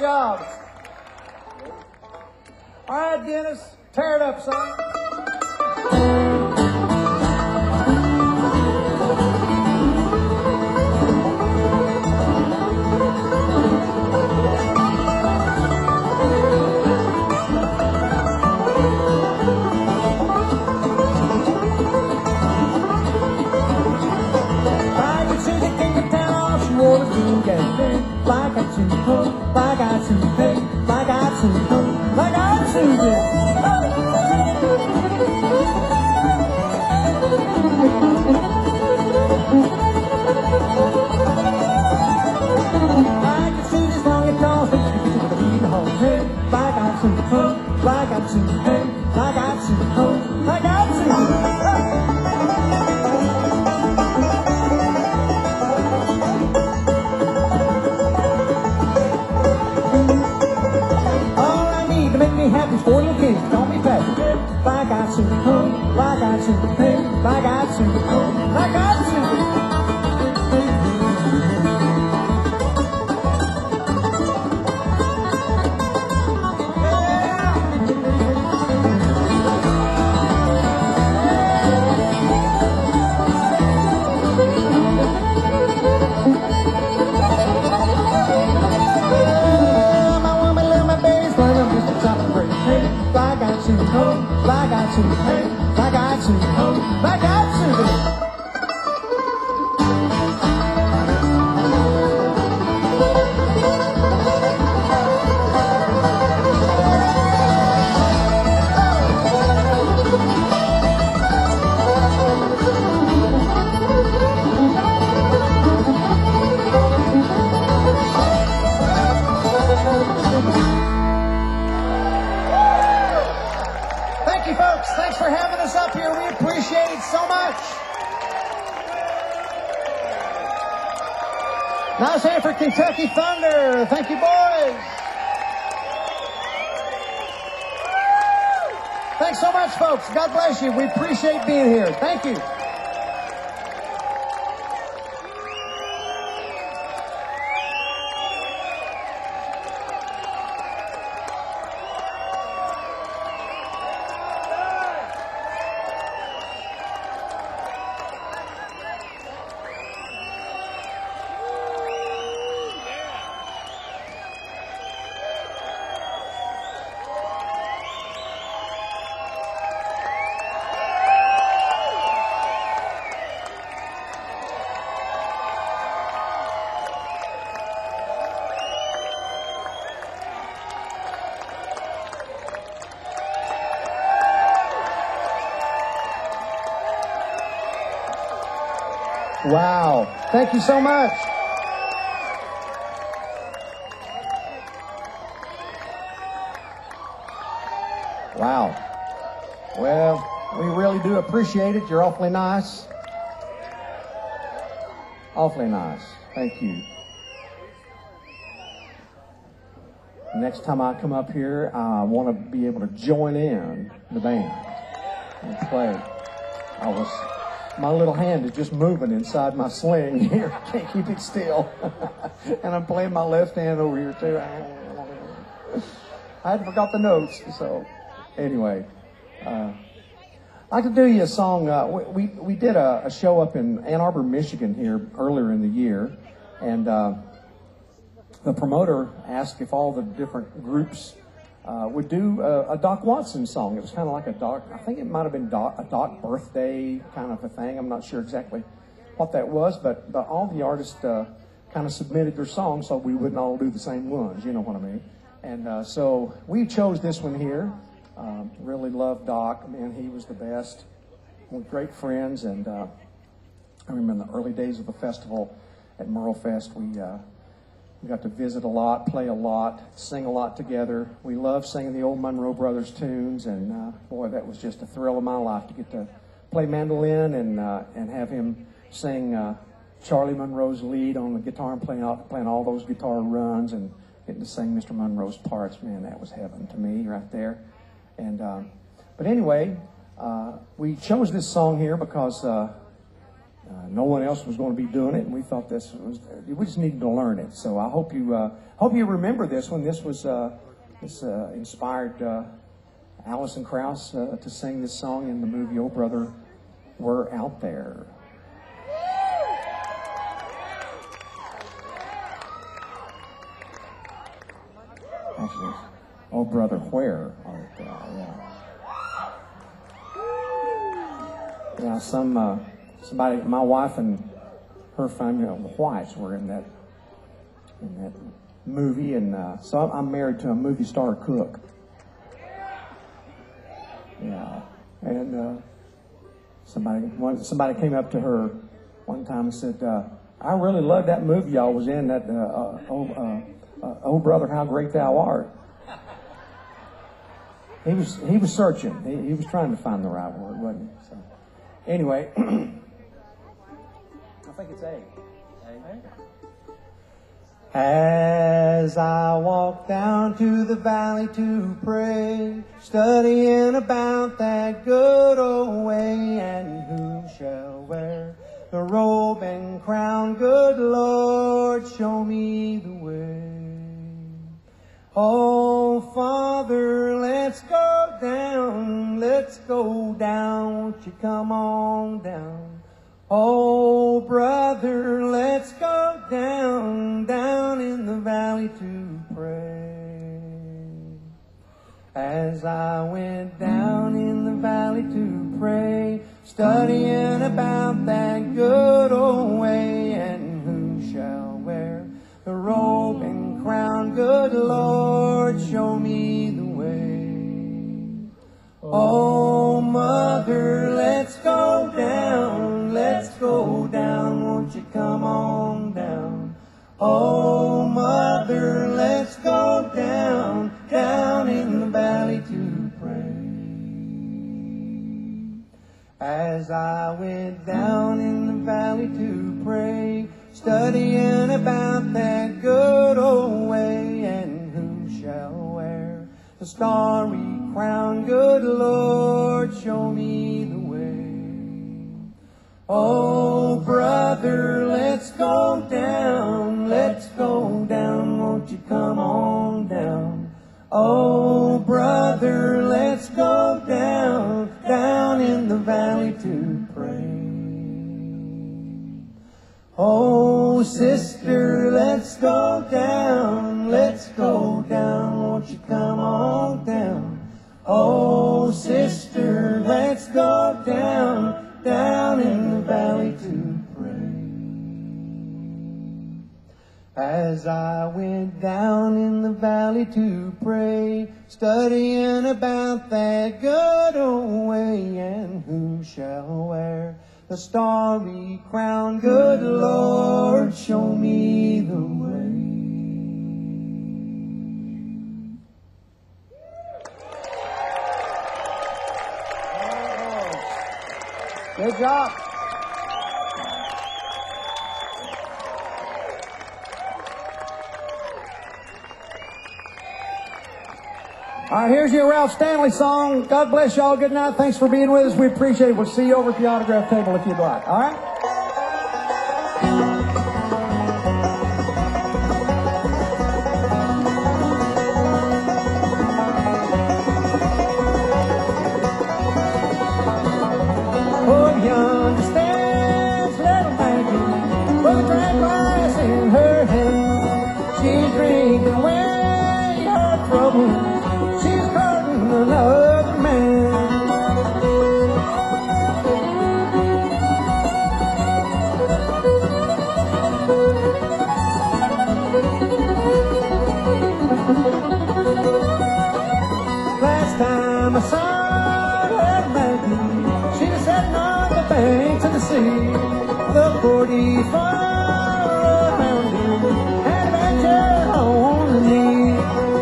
job. All right, Dennis, tear it up, son. Like I to home, like I to hey, like I to home, like I to I can see this long guitar, lead home, hey, like I to home, like I to hey, like I to home, like I to happy for your kids, call me Patrick. Like I to home, like I to hey, like I to home, like I to. Like I to, hey, like I to, home, like I to. Thanks for having us up here. We appreciate it so much. Nice hand for Kentucky Thunder. Thank you, boys. Thanks so much, folks. God bless you. We appreciate being here. Thank you. Wow. Thank you so much. Wow. Well, we really do appreciate it. You're awfully nice. Awfully nice. Thank you. Next time I come up here, I want to be able to join in the band and play. My little hand is just moving inside my sling here. Can't keep it still. And I'm playing my left hand over here too. I had forgot the notes. So anyway, I'd like to do you a song. We did a show up in Ann Arbor, Michigan here earlier in the year. And the promoter asked if all the different groups would do a Doc Watson song. It was kind of like a Doc, I think it might have been a Doc birthday kind of a thing. I'm not sure exactly what that was, but all the artists kind of submitted their songs so we wouldn't all do the same ones, you know what I mean? And so we chose this one here. Really loved Doc. Man, he was the best. We're great friends, and I remember in the early days of the festival at Merle Fest, we got to visit a lot, play a lot, sing a lot together. We loved singing the old Monroe Brothers tunes, and boy, that was just a thrill of my life to get to play mandolin and have him sing Charlie Monroe's lead on the guitar and playing all those guitar runs and getting to sing Mr. Monroe's parts. Man, that was heaven to me right there. And but anyway, we chose this song here because No one else was going to be doing it, and we thought we just needed to learn it. So I hope you remember this one. This inspired Alison Krauss to sing this song in the movie Oh Brother, We're Out There. Actually, Oh Brother, Where Art Thou? Yeah. Yeah, somebody, my wife and her family, the Whites, were in that movie, and so I'm married to a movie star cook. Yeah, and somebody came up to her one time and said, "I really loved that movie y'all was in. That Oh Brother, How Great Thou Art." He was searching. He was trying to find the right word, wasn't he? So, anyway, I think it's A. As I walk down to the valley to pray, studying about that good old way, and who shall wear the robe and crown? Good Lord, show me the way. Oh, Father, let's go down, won't you come on down? Oh, brother, let's go down in the valley to pray. As I went down in the valley to pray, studying about that good old way, and who shall wear the robe and crown? Good Lord, show me the way. Oh, mother, let's go down, won't you come on down? Oh, mother, let's go down in the valley to pray. As I went down in the valley to pray, studying about that good old way, and who shall wear the starry crown? Good Lord, show me the way. Oh, brother, let's go down, won't you come on down? Oh, brother, let's go down in the valley to pray. Oh, sister, let's go down, won't you come on down? Oh, sister, let's go down in the valley to pray. As I went down in the valley to pray, studying about that good old way, and who shall wear the starry crown? Good Lord, show me the way. Good job. All right, here's your Ralph Stanley song. God bless y'all. Good night. Thanks for being with us. We appreciate it. We'll see you over at the autograph table if you'd like. All right? Oh, yonder stands little Maggie with a dry glass in her hand. She's drinking away her trouble. She's courting another man. Last time I saw her, Maggie, she was sitting on the banks of the sea. The 44 around him and a venture on the knee.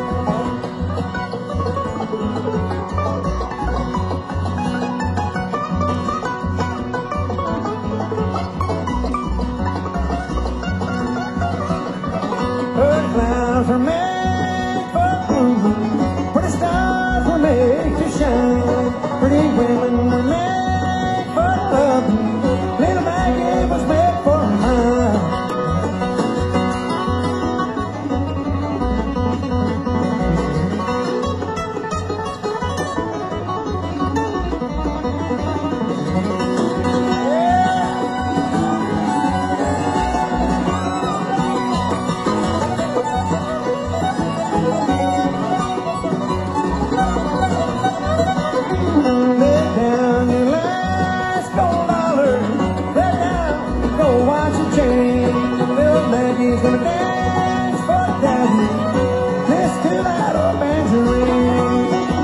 Her clouds were made for blue, pretty stars were made to shine, pretty women were made for loving. Little Maggie He's gonna dance for daddy. Listen to that old banjo ring.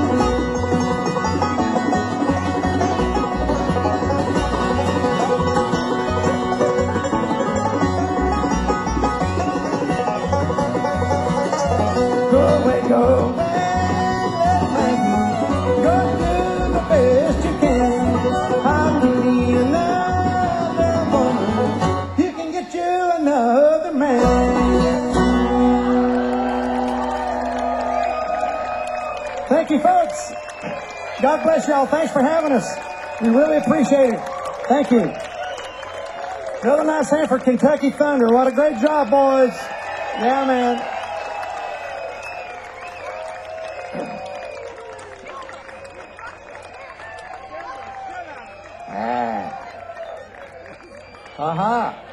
Go away, go away, little man. Go do the best you can. I'll give you another woman. You can get you another man. Thank you, folks. God bless y'all. Thanks for having us. We really appreciate it. Thank you. Another nice hand for Kentucky Thunder. What a great job, boys. Yeah, man. Ah. Aha.